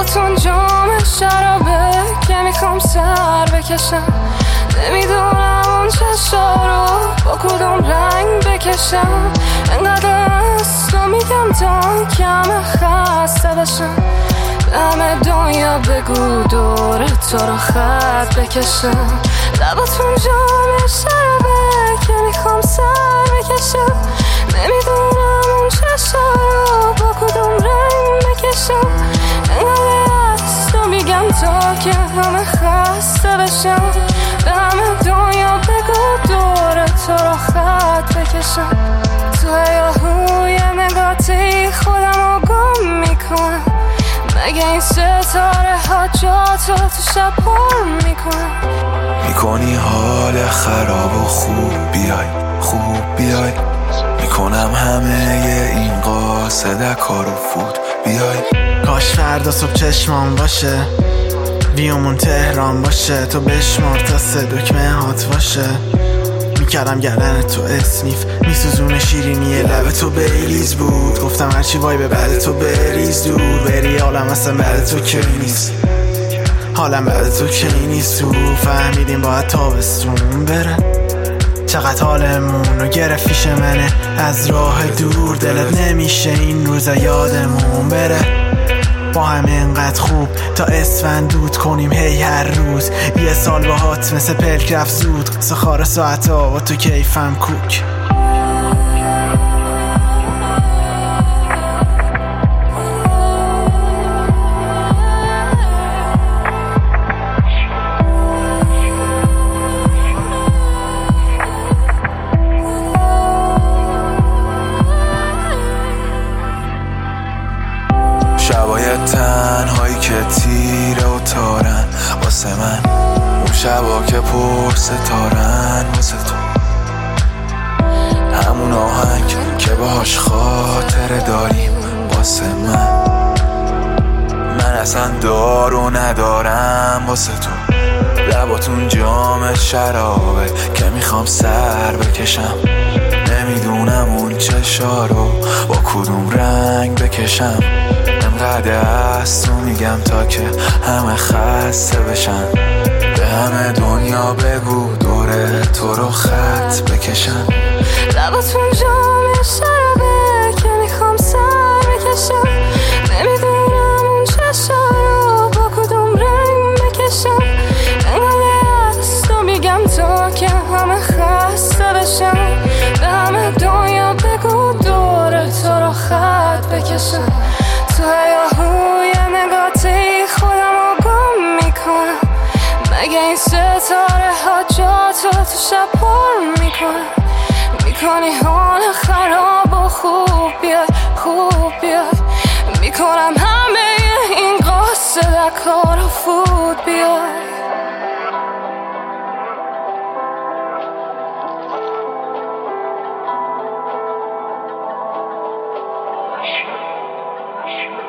لباتون جام شرابه که میخوام سر بکشم. نمیدونم اون چشا رو با کدوم رنگ بکشم. انقدر است و میگم تا کم خسته بشم. همه دنیا بگو دور تو رو خط بکشم. لباتون جام شرابه که میخوام سر بکشم. نمیدونم اون چشا رو با کدوم رنگ بکشم. انقدر است و میگم تا که همه خسته بشم. به همه دنیا بگو دور تو رو خط بکشم. تو هیاهوی نگاتی خودم رو گم میکنم. مگه این ستاره ها جاتو تو شب پر میکنی حال خراب و خوب بیای میکنم همه این قاصد کارو فوت بیای. کاش فردا صبح چشمام باشه بیامون تهران باشه. تو بشمار تا 3 دکمه هات باشه. میکردم گردن تو اسنیف میسوزونه شیرینی لب تو بریز بود. گفتم هرچی وای به بعد تو بریز دور بری. حالم اصلا بعد تو که نیست. حالم بعد تو که نیست. تو فهمیدیم باید تابستون بره. چقدر حالمون رو گرفت پیش منه از راه دور. دلت نمیشه این روزا یادمون بره. با هم اینقدر خوب تا اسفند دود کنیم هی هر روز. یه سال باهات مثل پلک رفت زود. سخار ساعت ها و تو کیفم کوک. شبای تنهایی که تیره و تارن واسه من. اون شبا که پر ستارن واسه تو. همون آهنگ که باهاش خاطره داریم واسه من اصلا دارو ندارم واسه تو. لباتون جام شرابه که میخوام سر بکشم. نمیدونم اون چشا رو با کدوم رنگ بکشم. انقدر است و میگم تا که همه خسته بشن. به همه دنیا بگو دور تو رو خط بکشم. لباتون جام شرابه که میخوام سر بکشم. نمیدونم اون چشا رو با کدوم رنگ بکشم. انقدر است و میگم تا که همه خسته بشم. به همه دنیا بگو دور تو رو خط بکشم. تو هیاهوی نگاتی خودم رو گم میکنم. مگه این ستاره ها جاتو تو شب پر میکنی حال خراب و خوب بیای میکنم همه این قاصد کارو فوت بیای. Sure.